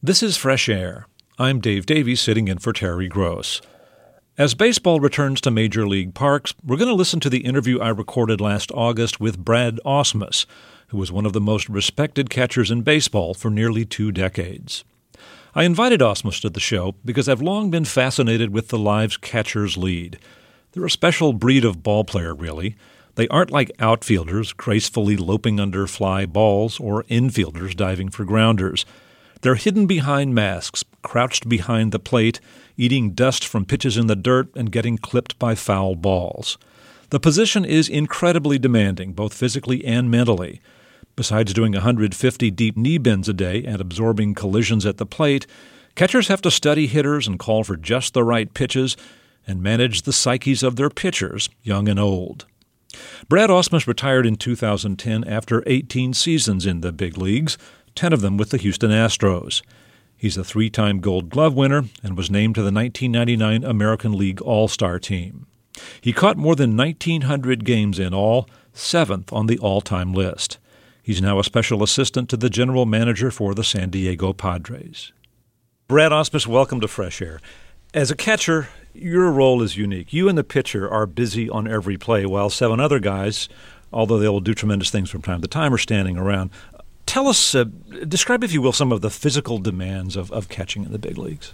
This is Fresh Air. I'm Dave Davies sitting in for Terry Gross. As baseball returns to Major League parks, we're going to listen to the interview I recorded last August with Brad Ausmus, who was one of the most respected catchers in baseball for nearly 2 decades. I invited Ausmus to the show because I've long been fascinated with the lives catchers lead. They're a special breed of ball player, really. They aren't like outfielders, gracefully loping under fly balls, or infielders diving for grounders. They're hidden behind masks, crouched behind the plate, eating dust from pitches in the dirt and getting clipped by foul balls. The position is incredibly demanding, both physically and mentally. Besides doing 150 deep knee bends a day and absorbing collisions at the plate, catchers have to study hitters and call for just the right pitches and manage the psyches of their pitchers, young and old. Brad Ausmus retired in 2010 after 18 seasons in the big leagues, 10 of them with the Houston Astros. He's a 3-time Gold Glove winner and was named to the 1999 American League All-Star team. He caught more than 1,900 games in all, 7th on the all-time list. He's now a special assistant to the general manager for the San Diego Padres. Brad Ausmus, welcome to Fresh Air. As a catcher, your role is unique. You and the pitcher are busy on every play, while 7 other guys, although they will do tremendous things from time to time, are standing around. Tell us, describe, if you will, some of the physical demands of catching in the big leagues.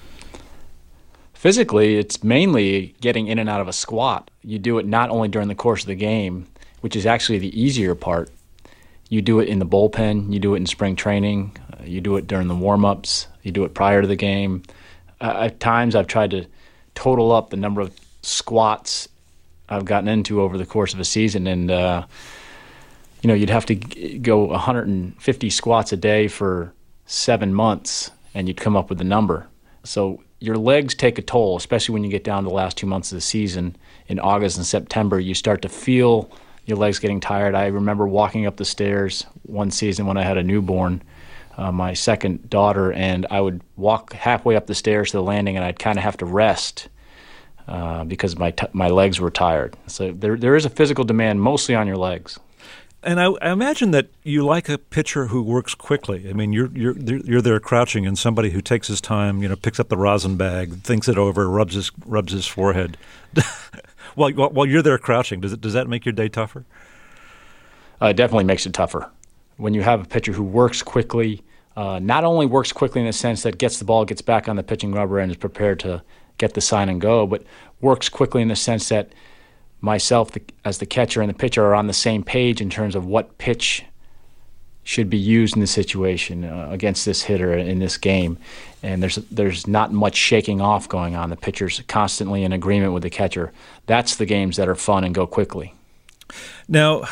Physically, it's mainly getting in and out of a squat. You do it not only during the course of the game, which is actually the easier part. You do it in the bullpen, you do it in spring training, you do it during the warm-ups, you do it prior to the game. At times I've tried to total up the number of squats I've gotten into over the course of a season, and you'd have to go 150 squats a day for 7 months, and you'd come up with a number. So your legs take a toll, especially when you get down to the last 2 months of the season. In August and September, you start to feel your legs getting tired. I remember walking up the stairs one season when I had a newborn, my second daughter, and I would walk halfway up the stairs to the landing, and I'd kind of have to rest because my legs were tired. So there is a physical demand mostly on your legs. And I imagine that you like a pitcher who works quickly. I mean, you're there crouching, and somebody who takes his time, picks up the rosin bag, thinks it over, rubs his forehead. While you're there crouching, does that make your day tougher? It definitely makes it tougher. When you have a pitcher who works quickly, not only works quickly in the sense that gets the ball, gets back on the pitching rubber, and is prepared to get the sign and go, but works quickly in the sense that myself, as the catcher, and the pitcher are on the same page in terms of what pitch should be used in the situation against this hitter in this game. And there's not much shaking off going on. The pitcher's constantly in agreement with the catcher. That's the games that are fun and go quickly. Now,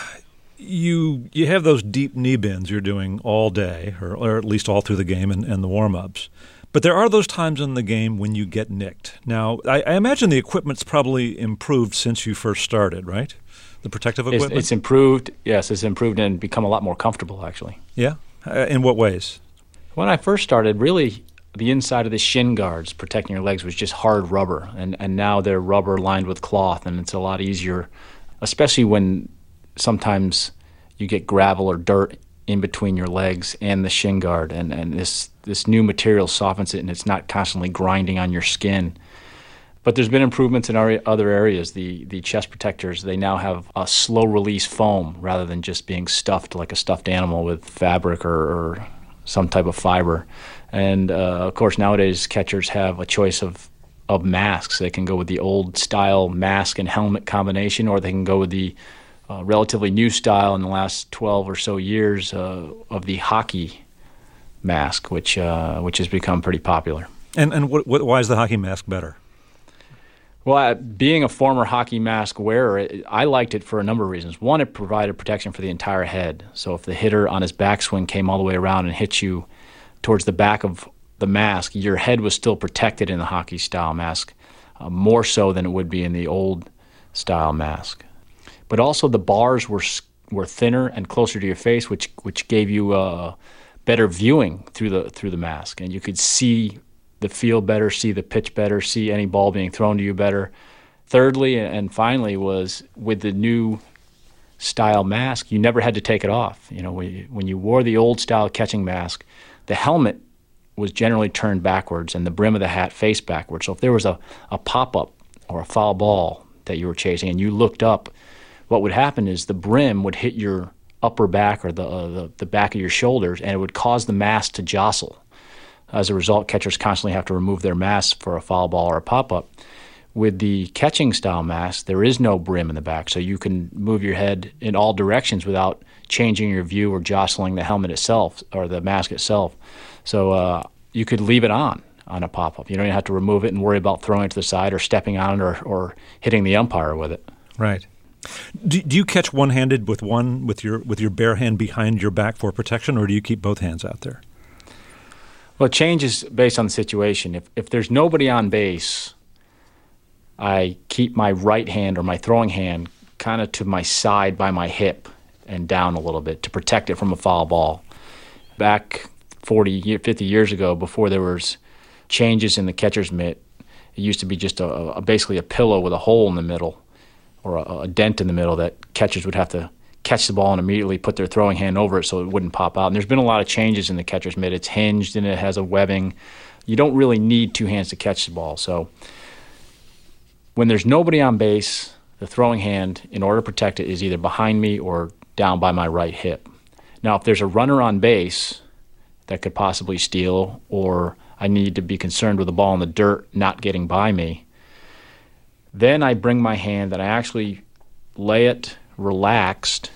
you have those deep knee bends you're doing all day, or at least all through the game and the warm-ups. But there are those times in the game when you get nicked. Now, I imagine the equipment's probably improved since you first started, right? The protective equipment? It's improved. Yes, it's improved and become a lot more comfortable, actually. Yeah? In what ways? When I first started, really, the inside of the shin guards protecting your legs was just hard rubber, and now they're rubber lined with cloth, and it's a lot easier, especially when sometimes you get gravel or dirt in between your legs and the shin guard, and this new material softens it, and it's not constantly grinding on your skin. But there's been improvements in other areas. The chest protectors, they now have a slow-release foam rather than just being stuffed like a stuffed animal with fabric or some type of fiber. And, of course, nowadays catchers have a choice of masks. They can go with the old-style mask and helmet combination, or they can go with the relatively new style in the last 12 or so years of the hockey mask, which has become pretty popular. And why is the hockey mask better? Well, being a former hockey mask wearer, I liked it for a number of reasons. One, it provided protection for the entire head. So if the hitter on his backswing came all the way around and hit you towards the back of the mask, your head was still protected in the hockey-style mask, more so than it would be in the old-style mask. But also the bars were thinner and closer to your face, which gave you better viewing through the mask, and you could see the field better, see the pitch better, see any ball being thrown to you better. Thirdly, and finally, was with the new style mask, you never had to take it off. When you wore the old style catching mask, the helmet was generally turned backwards and the brim of the hat faced backwards. So if there was a pop-up or a foul ball that you were chasing and you looked up, what would happen is the brim would hit your upper back or the back of your shoulders, and it would cause the mask to jostle. As a result, catchers constantly have to remove their mask for a foul ball or a pop-up. With the catching style mask, there is no brim in the back, so you can move your head in all directions without changing your view or jostling the helmet itself or the mask itself. So you could leave it on a pop-up. You don't even have to remove it and worry about throwing it to the side or stepping on it or hitting the umpire with it. Right. Do you catch one-handed with your bare hand behind your back for protection, or do you keep both hands out there? Well, it changes based on the situation. If there's nobody on base, I keep my right hand or my throwing hand kind of to my side by my hip and down a little bit to protect it from a foul ball. Back 40, 50 years ago, before there was changes in the catcher's mitt, it used to be just basically a pillow with a hole in the middle or a dent in the middle that catchers would have to catch the ball and immediately put their throwing hand over it so it wouldn't pop out. And there's been a lot of changes in the catcher's mitt. It's hinged and it has a webbing. You don't really need two hands to catch the ball. So when there's nobody on base, the throwing hand, in order to protect it, is either behind me or down by my right hip. Now, if there's a runner on base that could possibly steal, or I need to be concerned with the ball in the dirt not getting by me, then I bring my hand and I actually lay it relaxed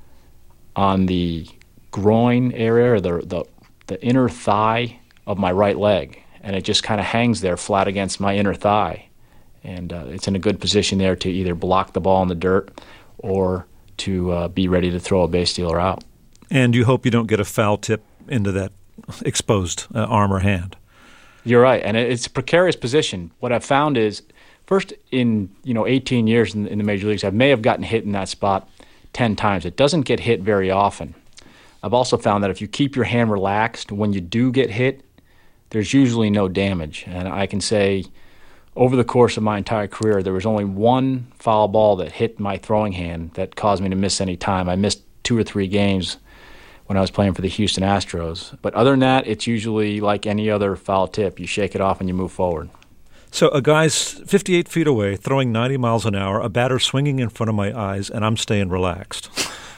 on the groin area or the inner thigh of my right leg, and it just kind of hangs there flat against my inner thigh. And it's in a good position there to either block the ball in the dirt or to be ready to throw a base stealer out. And you hope you don't get a foul tip into that exposed arm or hand. You're right, and it's a precarious position. What I've found is, first, in 18 years in the major leagues, I may have gotten hit in that spot 10 times. It doesn't get hit very often. I've also found that if you keep your hand relaxed, when you do get hit, there's usually no damage. And I can say, over the course of my entire career, there was only one foul ball that hit my throwing hand that caused me to miss any time. I missed 2 or 3 games when I was playing for the Houston Astros. But other than that, it's usually like any other foul tip. You shake it off and you move forward. So a guy's 58 feet away, throwing 90 miles an hour, a batter swinging in front of my eyes, and I'm staying relaxed.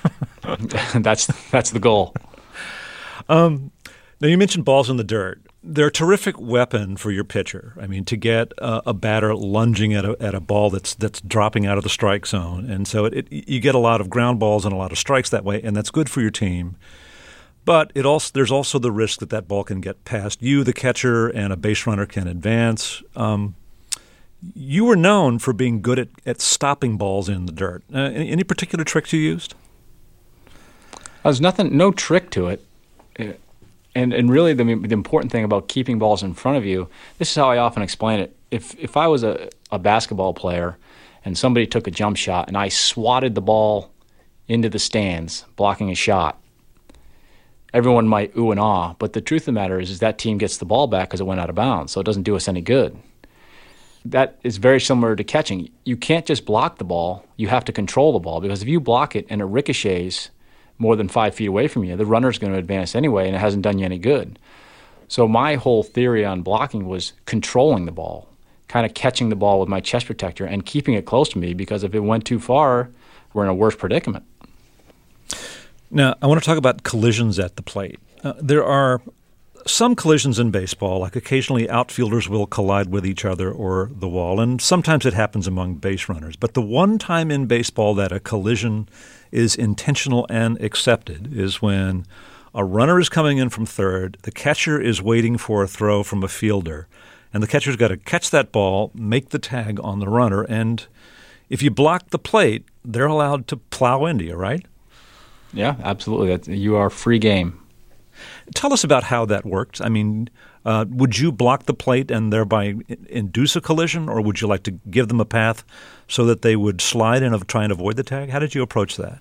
That's the goal. Now, you mentioned balls in the dirt. They're a terrific weapon for your pitcher. I mean, to get a batter lunging at a ball that's dropping out of the strike zone. And so you get a lot of ground balls and a lot of strikes that way, and that's good for your team. But there's also the risk that ball can get past you, the catcher, and a base runner can advance. You were known for being good at stopping balls in the dirt. Any particular tricks you used? There's no trick to it. And really the important thing about keeping balls in front of you, this is how I often explain it. If I was a basketball player and somebody took a jump shot and I swatted the ball into the stands, blocking a shot, everyone might ooh and ah, but the truth of the matter is that team gets the ball back because it went out of bounds, so it doesn't do us any good. That is very similar to catching. You can't just block the ball. You have to control the ball, because if you block it and it ricochets more than 5 feet away from you, the runner's going to advance anyway, and it hasn't done you any good. So my whole theory on blocking was controlling the ball, kind of catching the ball with my chest protector and keeping it close to me, because if it went too far, we're in a worse predicament. Now, I want to talk about collisions at the plate. There are some collisions in baseball, like occasionally outfielders will collide with each other or the wall, and sometimes it happens among base runners. But the one time in baseball that a collision is intentional and accepted is when a runner is coming in from third, the catcher is waiting for a throw from a fielder, and the catcher's got to catch that ball, make the tag on the runner, and if you block the plate, they're allowed to plow into you, right? Yeah, absolutely. You are free game. Tell us about how that worked. I mean, would you block the plate and thereby induce a collision, or would you like to give them a path so that they would slide and try and avoid the tag? How did you approach that?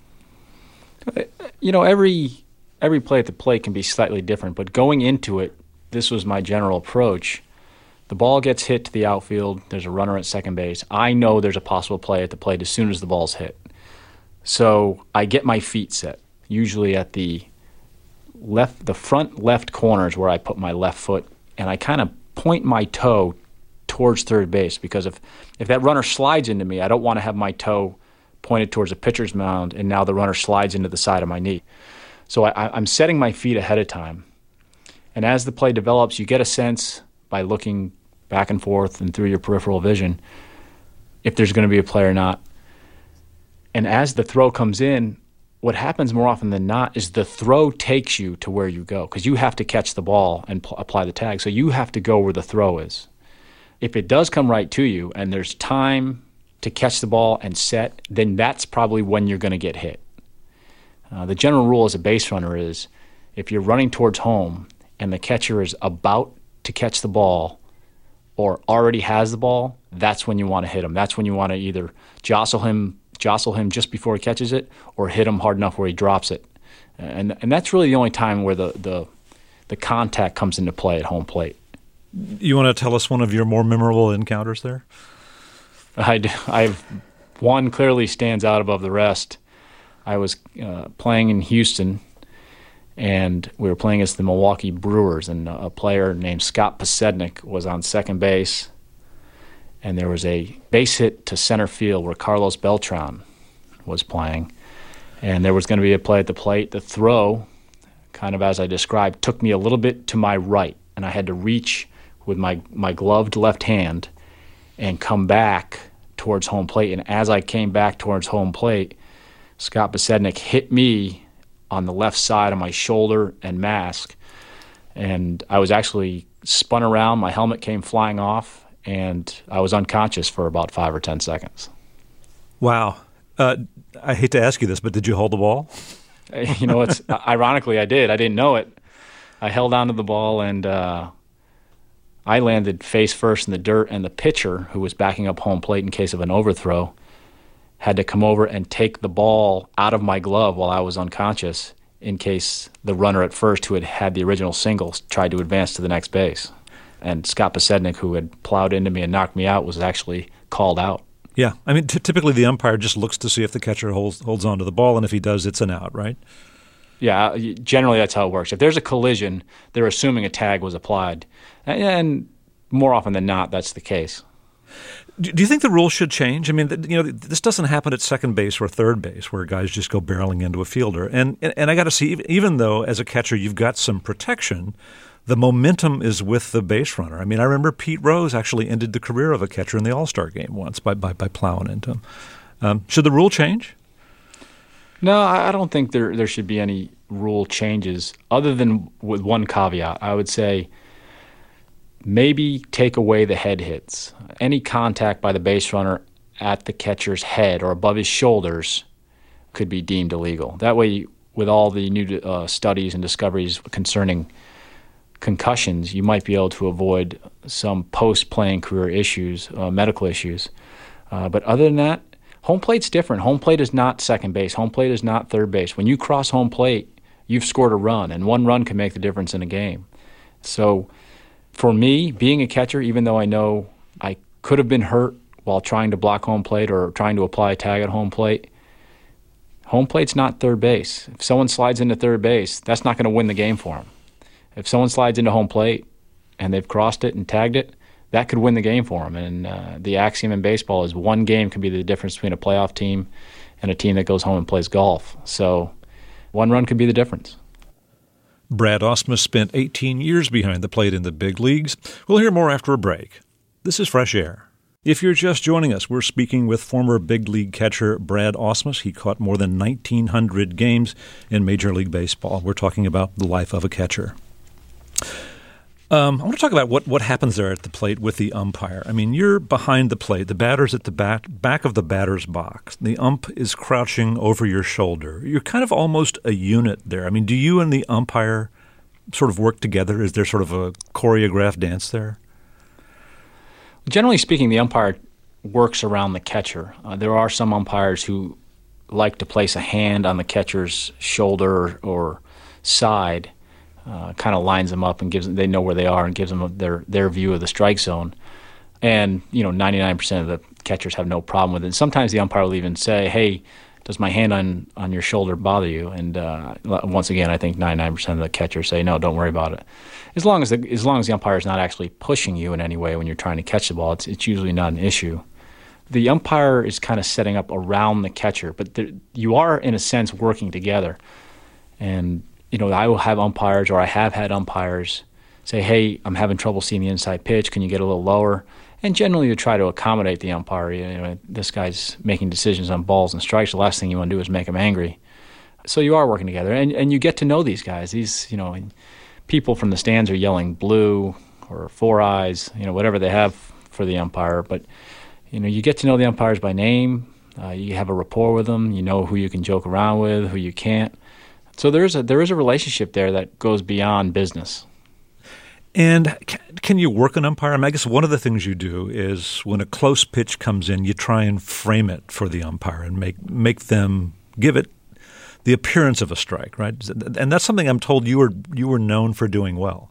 Every play at the plate can be slightly different, but going into it, this was my general approach. The ball gets hit to the outfield. There's a runner at second base. I know there's a possible play at the plate as soon as the ball's hit. So I get my feet set, usually at the front left corners where I put my left foot and I kind of point my toe towards third base, because if that runner slides into me, I don't want to have my toe pointed towards the pitcher's mound and now the runner slides into the side of my knee. So I'm setting my feet ahead of time. And as the play develops, you get a sense by looking back and forth and through your peripheral vision if there's going to be a play or not. And as the throw comes in, what happens more often than not is the throw takes you to where you go, because you have to catch the ball and apply the tag. So you have to go where the throw is. If it does come right to you and there's time to catch the ball and set, then that's probably when you're going to get hit. The general rule as a base runner is if you're running towards home and the catcher is about to catch the ball or already has the ball, that's when you want to hit him. That's when you want to either jostle him just before he catches it or hit him hard enough where he drops it. And that's really the only time where the contact comes into play at home plate. You want to tell us one of your more memorable encounters there? I've one clearly stands out above the rest. I was playing in Houston, and we were playing against the Milwaukee Brewers, and a player named Scott Pasednik was on second base, and there was a base hit to center field where Carlos Beltran was playing, and there was going to be a play at the plate. The throw, kind of as I described, took me a little bit to my right, and I had to reach with my gloved left hand and come back towards home plate. And as I came back towards home plate, Scott Pasednik hit me on the left side of my shoulder and mask, and I was actually spun around. My helmet came flying off, and I was unconscious for about 5 or 10 seconds. Wow. I hate to ask you this, but did you hold the ball? It's ironically I did. I didn't know it. I held onto the ball, and I landed face first in the dirt, and the pitcher, who was backing up home plate in case of an overthrow, had to come over and take the ball out of my glove while I was unconscious in case the runner at first, who had the original single, tried to advance to the next base. And Scott Pasednik, who had plowed into me and knocked me out, was actually called out. Yeah. I mean, typically the umpire just looks to see if the catcher holds onto the ball, and if he does, it's an out, right? Yeah, generally that's how it works. If there's a collision, they're assuming a tag was applied. And more often than not, that's the case. Do you think the rule should change? I mean, this doesn't happen at second base or third base where guys just go barreling into a fielder. And I got to see, even though as a catcher you've got some protection, the momentum is with the base runner. I mean, I remember Pete Rose actually ended the career of a catcher in the All-Star game once by plowing into him. Should the rule change? No, I don't think there should be any rule changes other than with one caveat. I would say maybe take away the head hits. Any contact by the base runner at the catcher's head or above his shoulders could be deemed illegal. That way, with all the new studies and discoveries concerning concussions, you might be able to avoid some post-playing career issues, medical issues. But other than that, home plate's different. Home plate is not second base. Home plate is not third base. When you cross home plate, you've scored a run, and one run can make the difference in a game. So for me, being a catcher, even though I know I could have been hurt while trying to block home plate or trying to apply a tag at home plate's not third base. If someone slides into third base, that's not going to win the game for them. If someone slides into home plate and they've crossed it and tagged it, that could win the game for them. And the axiom in baseball is one game can be the difference between a playoff team and a team that goes home and plays golf. So one run could be the difference. Brad Ausmus spent 18 years behind the plate in the big leagues. We'll hear more after a break. This is Fresh Air. If you're just joining us, we're speaking with former big league catcher Brad Ausmus. He caught more than 1,900 games in Major League Baseball. We're talking about the life of a catcher. I want to talk about what happens there at the plate with the umpire. I mean, you're behind the plate. The batter's at the back of the batter's box. The ump is crouching over your shoulder. You're kind of almost a unit there. I mean, do you and the umpire sort of work together? Is there sort of a choreographed dance there? Generally speaking, the umpire works around the catcher. There are some umpires who like to place a hand on the catcher's shoulder or side, kind of lines them up and they know where they are and gives them their view of the strike zone. And 99% of the catchers have no problem with it. And sometimes the umpire will even say, "Hey, does my hand on your shoulder bother you? And once again, I think 99% of the catchers say, no, don't worry about it. As long as the umpire is not actually pushing you in any way when you're trying to catch the ball, it's usually not an issue. The umpire is kind of setting up around the catcher, but you are, in a sense, working together. And, I will have umpires, or I have had umpires say, hey, I'm having trouble seeing the inside pitch. Can you get a little lower? And generally, you try to accommodate the umpire. This guy's making decisions on balls and strikes. The last thing you want to do is make him angry. So you are working together, and you get to know these guys. These, people from the stands are yelling blue or four eyes, whatever they have for the umpire. But, you get to know the umpires by name. You have a rapport with them. You know who you can joke around with, who you can't. So there is a relationship there that goes beyond business. And can you work an umpire? I guess one of the things you do is when a close pitch comes in, you try and frame it for the umpire and make them give it the appearance of a strike, right? And that's something I'm told you were known for doing well.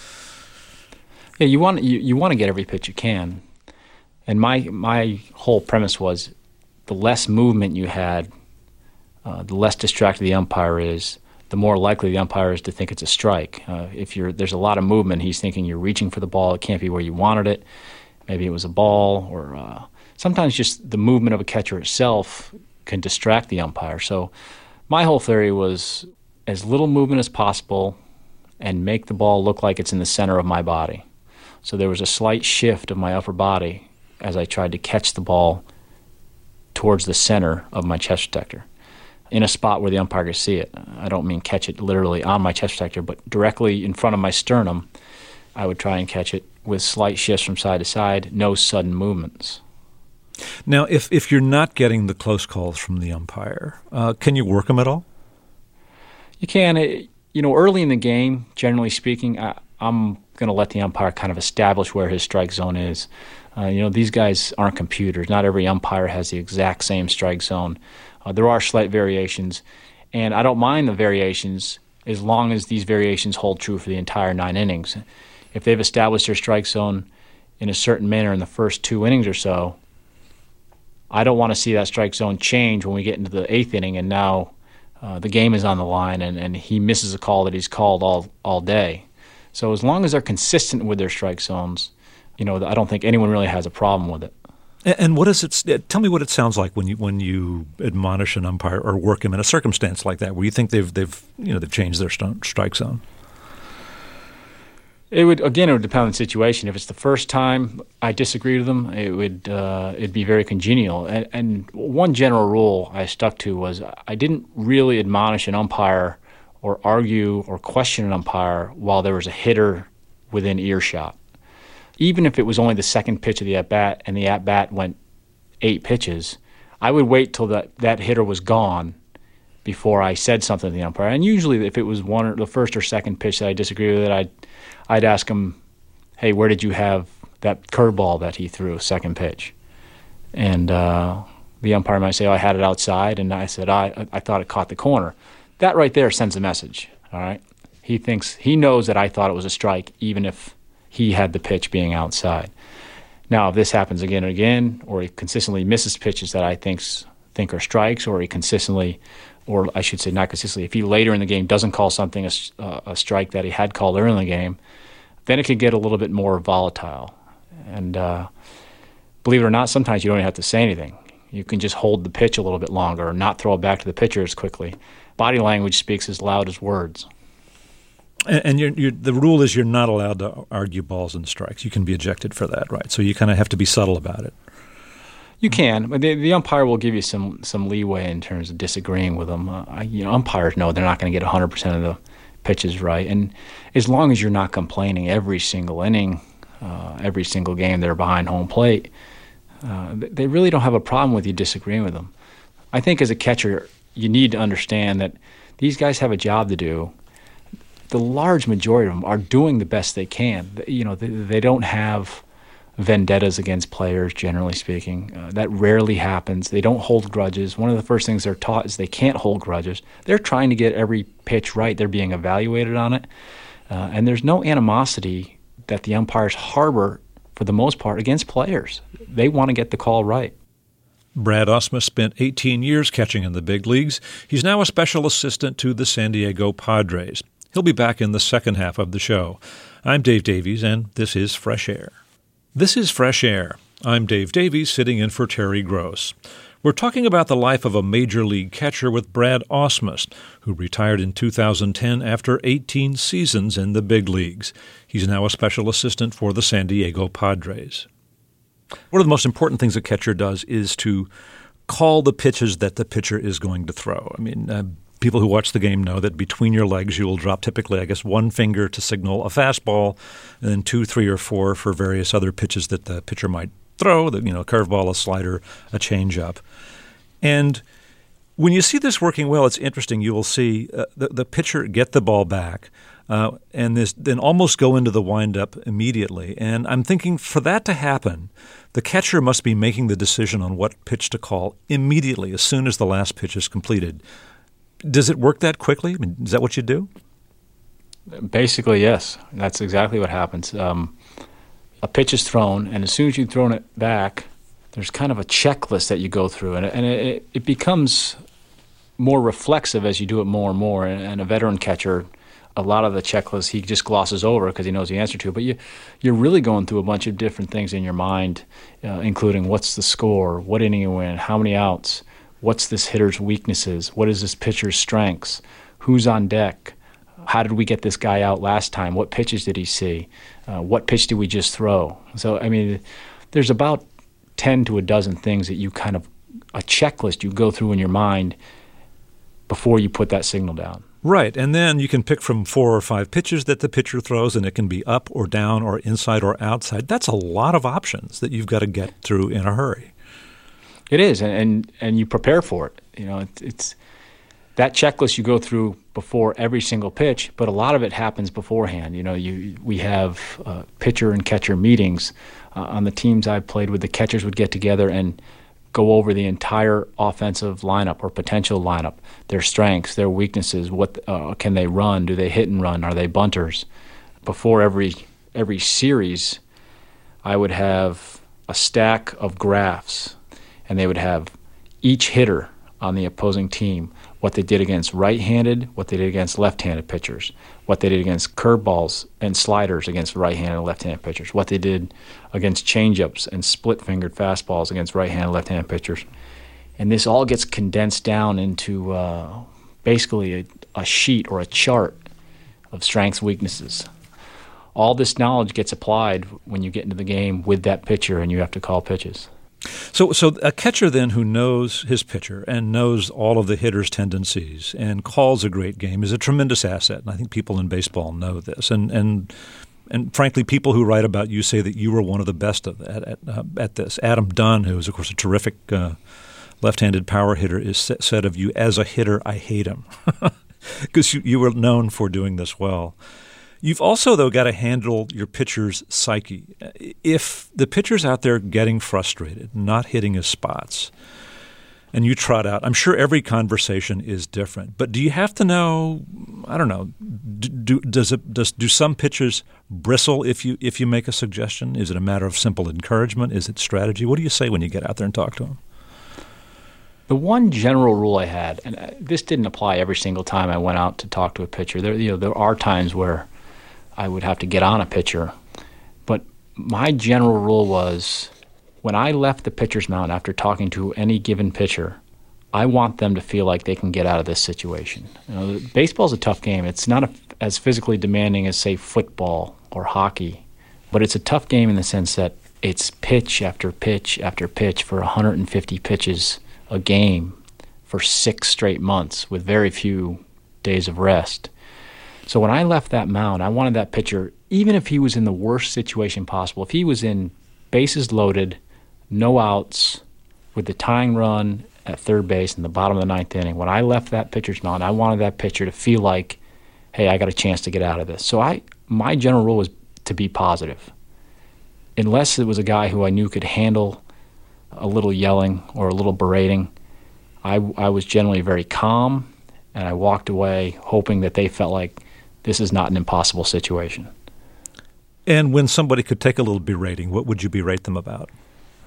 Yeah, you want to get every pitch you can. And my whole premise was the less movement you had, the less distracted the umpire is, the more likely the umpire is to think it's a strike. If there's a lot of movement, he's thinking you're reaching for the ball. It can't be where you wanted it. Maybe it was a ball, or sometimes just the movement of a catcher itself can distract the umpire. So my whole theory was as little movement as possible and make the ball look like it's in the center of my body. So there was a slight shift of my upper body as I tried to catch the ball towards the center of my chest protector, in a spot where the umpire could see it. I don't mean catch it literally on my chest protector, but directly in front of my sternum. I would try and catch it with slight shifts from side to side, no sudden movements. Now, if you're not getting the close calls from the umpire, can you work them at all? You can. Early in the game, generally speaking, I'm going to let the umpire kind of establish where his strike zone is. These guys aren't computers. Not every umpire has the exact same strike zone. There are slight variations, and I don't mind the variations as long as these variations hold true for the entire 9 innings. If they've established their strike zone in a certain manner in the first 2 innings or so, I don't want to see that strike zone change when we get into the 8th inning and now the game is on the line and he misses a call that he's called all day. So as long as they're consistent with their strike zones, I don't think anyone really has a problem with it. And what is it? Tell me what it sounds like when you admonish an umpire or work him in a circumstance like that, where you think they've changed their strike zone. It would depend on the situation. If it's the first time I disagree with them, it'd be very congenial. And one general rule I stuck to was I didn't really admonish an umpire or argue or question an umpire while there was a hitter within earshot. Even if it was only the second pitch of the at-bat and the at-bat went 8 pitches, I would wait till that hitter was gone before I said something to the umpire. And usually if it was the first or second pitch that I disagree with it, I'd ask him, hey, where did you have that curveball that he threw, second pitch? And the umpire might say, I had it outside. And I said, I thought it caught the corner. That right there sends a message, all right? He knows that I thought it was a strike, even if he had the pitch being outside. Now, if this happens again and again, or he consistently misses pitches that I think are strikes, or he consistently, or I should say not consistently, if he later in the game doesn't call something a strike that he had called early in the game, then it could get a little bit more volatile. And believe it or not, sometimes you don't even have to say anything. You can just hold the pitch a little bit longer or not throw it back to the pitcher as quickly. Body language speaks as loud as words. And the rule is you're not allowed to argue balls and strikes. You can be ejected for that, right? So you kind of have to be subtle about it. You can, but the umpire will give you some leeway in terms of disagreeing with them. Umpires know they're not going to get 100% of the pitches right, and as long as you're not complaining every single inning, every single game they're behind home plate, they really don't have a problem with you disagreeing with them. I think as a catcher, you need to understand that these guys have a job to do. The large majority of them are doing the best they can. They don't have vendettas against players, generally speaking. That rarely happens. They don't hold grudges. One of the first things they're taught is they can't hold grudges. They're trying to get every pitch right. They're being evaluated on it. And there's no animosity that the umpires harbor, for the most part, against players. They want to get the call right. Brad Ausmus spent 18 years catching in the big leagues. He's now a special assistant to the San Diego Padres. He'll be back in the second half of the show. I'm Dave Davies, and this is Fresh Air. This is Fresh Air. I'm Dave Davies, sitting in for Terry Gross. We're talking about the life of a major league catcher with Brad Ausmus, who retired in 2010 after 18 seasons in the big leagues. He's now a special assistant for the San Diego Padres. One of the most important things a catcher does is to call the pitches that the pitcher is going to throw. I mean, people who watch the game know that between your legs you will drop typically, I guess, one finger to signal a fastball, and then 2, 3, or 4 for various other pitches that the pitcher might throw, a curveball, a slider, a changeup. And when you see this working well, it's interesting. You will see the pitcher get the ball back and then almost go into the windup immediately. And I'm thinking for that to happen, the catcher must be making the decision on what pitch to call immediately as soon as the last pitch is completed. Does it work that quickly? I mean, is that what you do? Basically, yes. That's exactly what happens. A pitch is thrown, and as soon as you've thrown it back, there's kind of a checklist that you go through, and it becomes more reflexive as you do it more and more. And a veteran catcher, a lot of the checklists he just glosses over because he knows the answer to. But you're really going through a bunch of different things in your mind, including what's the score, what inning you in, how many outs, what's this hitter's weaknesses, what is this pitcher's strengths, who's on deck, how did we get this guy out last time, what pitches did he see, what pitch did we just throw. So, I mean, there's about 10 to a dozen things that you kind of, a checklist you go through in your mind before you put that signal down. Right, and then you can pick from 4 or 5 pitches that the pitcher throws, and it can be up or down or inside or outside. That's a lot of options that you've got to get through in a hurry. It is, and you prepare for it. It's that checklist you go through before every single pitch, but a lot of it happens beforehand. We have pitcher and catcher meetings on the teams I've played with. The catchers would get together and go over the entire offensive lineup or potential lineup, their strengths, their weaknesses, what can they run, do they hit and run, are they bunters. Before every series, I would have a stack of graphs, and they would have each hitter on the opposing team, what they did against right-handed, what they did against left-handed pitchers, what they did against curveballs and sliders against right-handed and left-handed pitchers, what they did against changeups and split-fingered fastballs against right-handed and left-handed pitchers. And this all gets condensed down into basically a sheet or a chart of strengths, weaknesses. All this knowledge gets applied when you get into the game with that pitcher and you have to call pitches. So a catcher then who knows his pitcher and knows all of the hitter's tendencies and calls a great game is a tremendous asset. And I think people in baseball know this. And frankly, people who write about you say that you were one of the best at this. Adam Dunn, who is, of course, a terrific left-handed power hitter, is said of you, as a hitter, I hate him. Because you were known for doing this well. You've also, though, got to handle your pitcher's psyche. If the pitcher's out there getting frustrated, not hitting his spots, and you trot out, I'm sure every conversation is different. But do you have to know, I don't know, do some pitchers bristle if you make a suggestion? Is it a matter of simple encouragement? Is it strategy? What do you say when you get out there and talk to them? The one general rule I had, and this didn't apply every single time I went out to talk to a pitcher. There are times where I would have to get on a pitcher. But my general rule was when I left the pitcher's mound after talking to any given pitcher, I want them to feel like they can get out of this situation. Baseball's a tough game. It's not as physically demanding as, say, football or hockey, but it's a tough game in the sense that it's pitch after pitch after pitch for 150 pitches a game for 6 straight months with very few days of rest. So when I left that mound, I wanted that pitcher, even if he was in the worst situation possible, if he was in bases loaded, no outs, with the tying run at third base in the bottom of the 9th inning, when I left that pitcher's mound, I wanted that pitcher to feel like, hey, I got a chance to get out of this. So my general rule was to be positive. Unless it was a guy who I knew could handle a little yelling or a little berating, I was generally very calm, and I walked away hoping that they felt like this is not an impossible situation. And when somebody could take a little berating, what would you berate them about?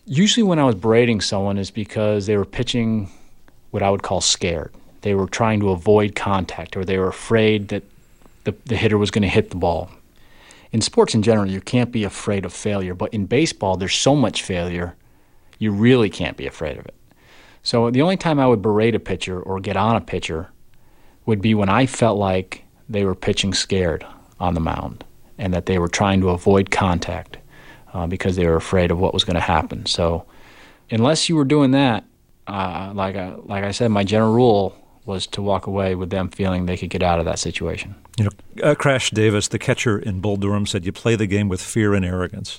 Usually when I was berating someone is because they were pitching what I would call scared. They were trying to avoid contact, or they were afraid that the hitter was going to hit the ball. In sports in general, you can't be afraid of failure, but in baseball, there's so much failure, you really can't be afraid of it. So the only time I would berate a pitcher or get on a pitcher would be when I felt like they were pitching scared on the mound and that they were trying to avoid contact because they were afraid of what was going to happen. So unless you were doing that, like I said, my general rule was to walk away with them feeling they could get out of that situation. You know, Crash Davis, the catcher in Bull Durham, said you play the game with fear and arrogance.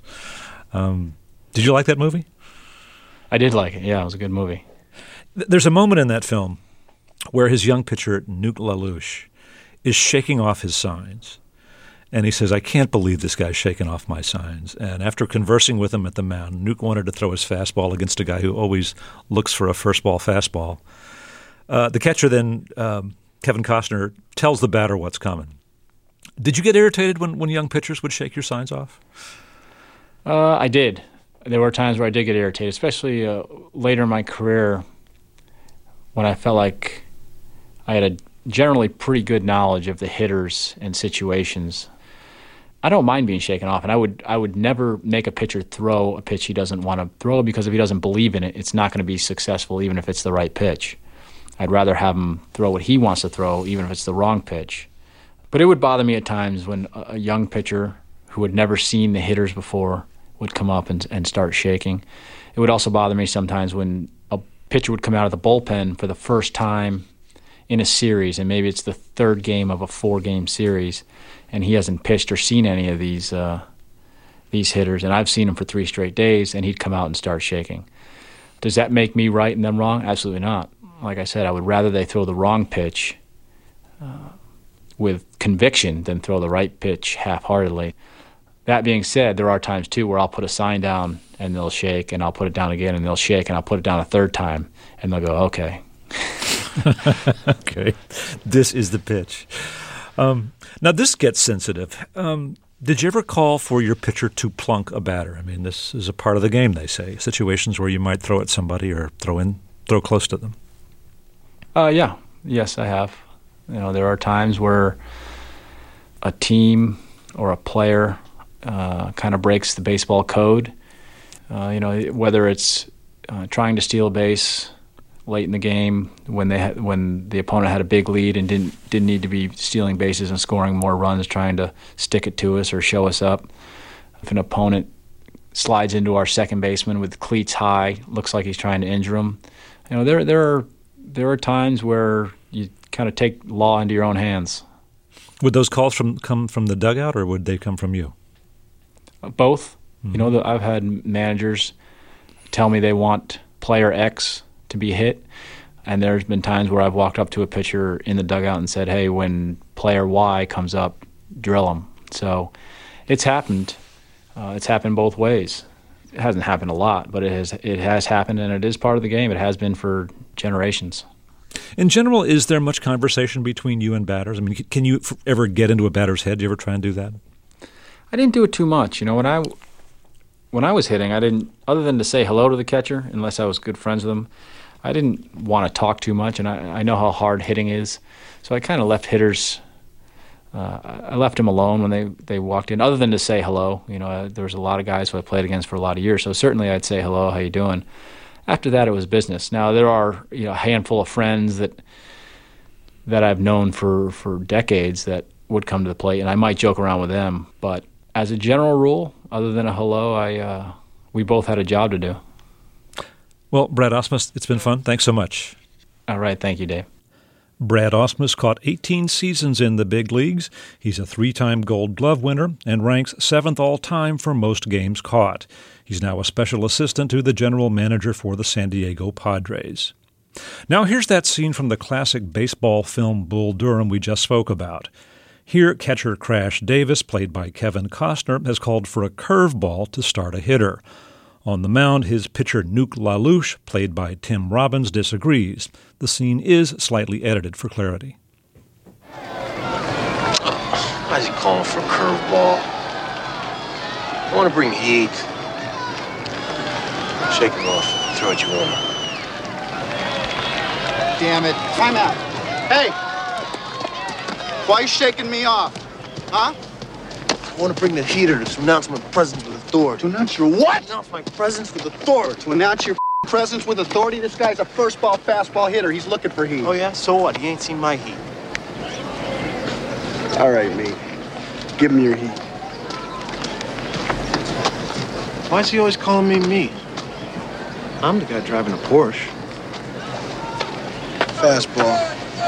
Did you like that movie? I did like it. Yeah, it was a good movie. There's a moment in that film where his young pitcher, Nuke LaLoosh, is shaking off his signs. And he says, I can't believe this guy's shaking off my signs. And after conversing with him at the mound, Nuke wanted to throw his fastball against a guy who always looks for a first ball fastball. The catcher then, Kevin Costner, tells the batter what's coming. Did you get irritated when young pitchers would shake your signs off? I did. There were times where I did get irritated, especially later in my career when I felt like I had a generally pretty good knowledge of the hitters and situations. I don't mind being shaken off, and I would never make a pitcher throw a pitch he doesn't want to throw, because if he doesn't believe in it, it's not going to be successful even if it's the right pitch. I'd rather have him throw what he wants to throw even if it's the wrong pitch. But it would bother me at times when a young pitcher who had never seen the hitters before would come up and start shaking. It would also bother me sometimes when a pitcher would come out of the bullpen for the first time in a series, and maybe it's the third game of a 4-game series, and he hasn't pitched or seen any of these hitters, and I've seen him for 3 straight days, and he'd come out and start shaking. Does that make me right and them wrong? Absolutely not. Like I said, I would rather they throw the wrong pitch with conviction than throw the right pitch half-heartedly. That being said, there are times, too, where I'll put a sign down and they'll shake, and I'll put it down again and they'll shake, and I'll put it down a third time, and they'll go, okay. Okay, this is the pitch. Now, this gets sensitive. Did you ever call for your pitcher to plunk a batter? I mean, this is a part of the game, they say, situations where you might throw at somebody or throw close to them. Yeah. Yes, I have. You know, there are times where a team or a player kind of breaks the baseball code. Whether it's trying to steal a base late in the game when the opponent had a big lead and didn't need to be stealing bases and scoring more runs, trying to stick it to us or show us up. If an opponent slides into our second baseman with cleats high, looks like he's trying to injure him. You know, there are times where you kind of take law into your own hands. Would those calls come from the dugout, or would they come from you? Both. Mm-hmm. You know, I've had managers tell me they want player X to be hit, and there's been times where I've walked up to a pitcher in the dugout and said, hey, when player Y comes up, drill him. So it's happened. It's happened both ways. It hasn't happened a lot, but it has happened, and it is part of the game. It has been for generations. In general, is there much conversation between you and batters? I mean, can you ever get into a batter's head? Do you ever try and do that? I didn't do it too much. You know, when I was hitting, I didn't, other than to say hello to the catcher, unless I was good friends with him, I didn't want to talk too much, and I know how hard hitting is. So I kind of left hitters, I left them alone when they walked in, other than to say hello. You know, there was a lot of guys who I played against for a lot of years, so certainly I'd say hello, how you doing? After that, it was business. Now, there are a handful of friends that I've known for decades that would come to the plate, and I might joke around with them. But as a general rule, other than a hello, we both had a job to do. Well, Brad Ausmus, it's been fun. Thanks so much. All right. Thank you, Dave. Brad Ausmus caught 18 seasons in the big leagues. He's a 3-time Gold Glove winner and ranks 7th all-time for most games caught. He's now a special assistant to the general manager for the San Diego Padres. Now here's that scene from the classic baseball film Bull Durham we just spoke about. Here, catcher Crash Davis, played by Kevin Costner, has called for a curveball to start a hitter. On the mound, his pitcher Nuke LaLoosh, played by Tim Robbins, disagrees. The scene is slightly edited for clarity. Why is he calling for a curveball? I want to bring heat. Shake him off. Throw what you want. Damn it. Time out. Hey! Why are you shaking me off? Huh? I want to bring the heater to announce my presence with authority. To announce your what? To announce my presence with authority. To announce your presence with authority? This guy's a first ball, fastball hitter. He's looking for heat. Oh, yeah? So what? He ain't seen my heat. All right, mate. Give him your heat. Why is he always calling me meat? I'm the guy driving a Porsche. Fastball.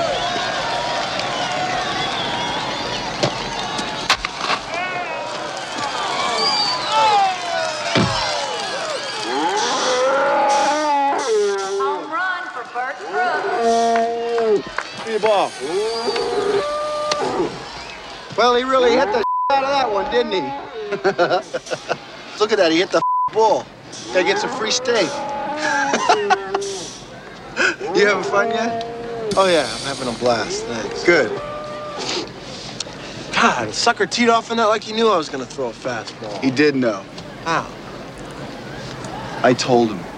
Home run for Bert Brooks. Give me the ball. Well, he really hit the out of that one, didn't he? Look at that. He hit the ball. Guy gets a free steak. You having fun yet? Oh, yeah, I'm having a blast. Thanks. Good. God, the sucker teed off in that like he knew I was going to throw a fastball. He did know. How? I told him.